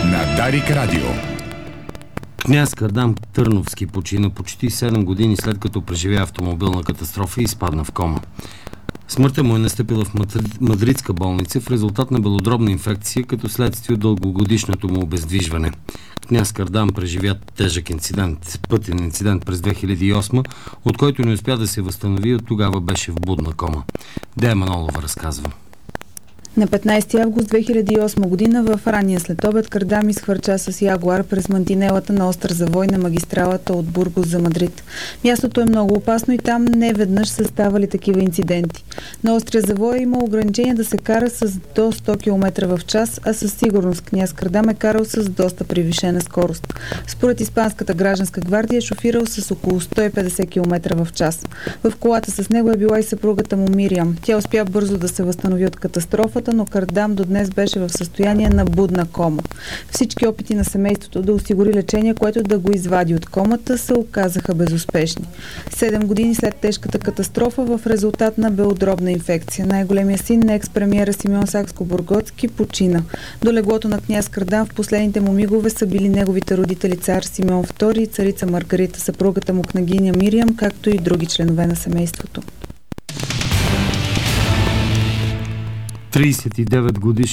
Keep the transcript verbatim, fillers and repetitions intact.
на Дарик Радио. Княз Кардам Търновски почина почти седем години след като преживя автомобилна катастрофа и изпадна в кома. Смъртта му е настъпила в мадридска болница в резултат на белодробна инфекция като следствие от дългогодишното му обездвижване. Княз Кардам преживя тежък инцидент, пътен инцидент през две хиляди и осма, от който не успя да се възстанови и от тогава беше в будна кома. Дея Манолова разказва. На петнайсети август две хиляди и осма година в ранния следобед Кардам изхвърча с ягуар през мантинелата на остър завой на магистралата от Бургос за Мадрид. Мястото е много опасно и там не веднъж са ставали такива инциденти. На острия завой има ограничение да се кара с до сто километра в час, а със сигурност княз Кардам е карал с доста превишена скорост. Според Испанската гражданска гвардия е шофирал с около сто и петдесет километра в час. В колата с него е била и съпругата му Мириам. Тя успя бързо да се възстанови от катастрофата, но Кардам до днес беше в състояние на будна кома. Всички опити на семейството да осигури лечение, което да го извади от комата, се оказаха безуспешни. Седем години след тежката катастрофа в резултат на белодробна инфекция, най-големия син на екс-премиера Симеон Сакскобургготски почина. До леглото на княз Кардам в последните му мигове са били неговите родители цар Симеон втори и царица Маргарита, съпругата му княгиня Мириам, както и други членове на семейството. трийсет и девет годишен